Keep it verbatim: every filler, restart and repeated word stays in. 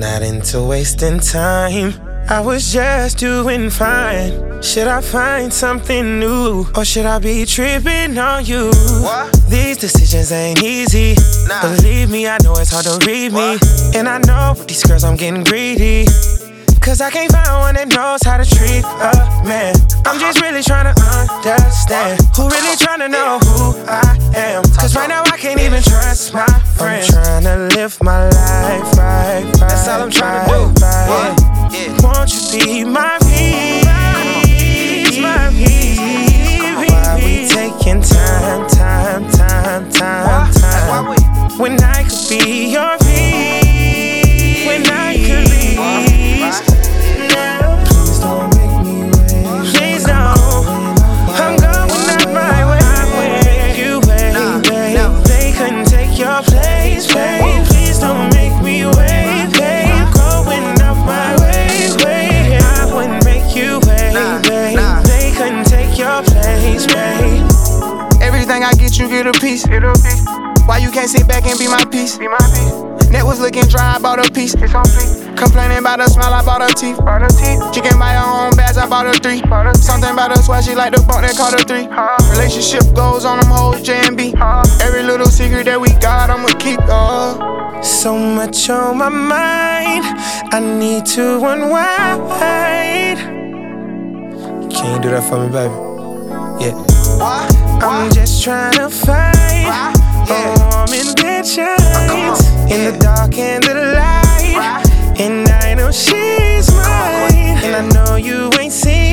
not into wasting time. I was just doing fine. Should I find something new? Or should I be tripping on you? What? These decisions ain't easy. Nah. Believe me, I know it's hard to read me. What? And I know with these girls I'm getting greedy. Cause I can't find one that knows how to treat a man. I'm just really trying to understand who really trying to know who I am. Cause right now I can't even trust my friends. I'm trying to live my life right, right. That's all I'm trying to do. Right, what? Yeah. Won't you be my peace, my peace? Why we taking time, time, time, time, time? When I could be your peace, when I could be. Please don't make me wait. Please don't. I'm going out my way. You wait, wait. They couldn't take your place, babe. Please don't make me wait, babe. Going out my way, wait. I wouldn't make you wait, babe. They couldn't take your place, babe. Everything I get, you get a piece. Why you can't sit back and be my piece? Be my piece. Net was looking dry, I bought a piece. It's on fleek. Complaining about her smile, I bought her teeth. Bought her teeth. She can buy her own bags, I bought her three. Bought her Something about her swag, she like the bump that called her three. Huh. Relationship goes on them hoes, J and B. Huh. Every little secret that we got, I'ma keep. Uh. So much on my mind, I need to unwind. Can you do that for me, baby? Yeah. What? I'm just trying to find What? Yeah. a warm and bed shines in the dark and the light. And I know she's mine, and I know you ain't seen